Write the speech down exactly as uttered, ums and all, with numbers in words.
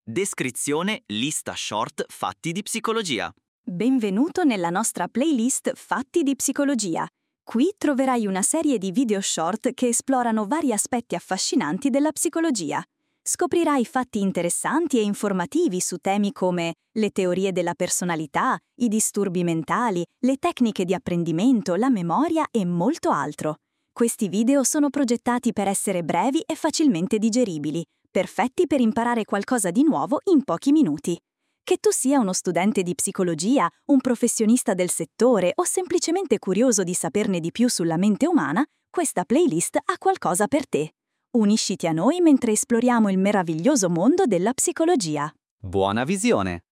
Descrizione lista short fatti di psicologia. Benvenuto nella nostra playlist Fatti di psicologia. Qui troverai una serie di video short che esplorano vari aspetti affascinanti della psicologia. Scoprirai fatti interessanti e informativi su temi come le teorie della personalità, i disturbi mentali, le tecniche di apprendimento, la memoria e molto altro. Questi video sono progettati per essere brevi e facilmente digeribili, perfetti per imparare qualcosa di nuovo in pochi minuti. Che tu sia uno studente di psicologia, un professionista del settore o semplicemente curioso di saperne di più sulla mente umana, questa playlist ha qualcosa per te. Unisciti a noi mentre esploriamo il meraviglioso mondo della psicologia. Buona visione!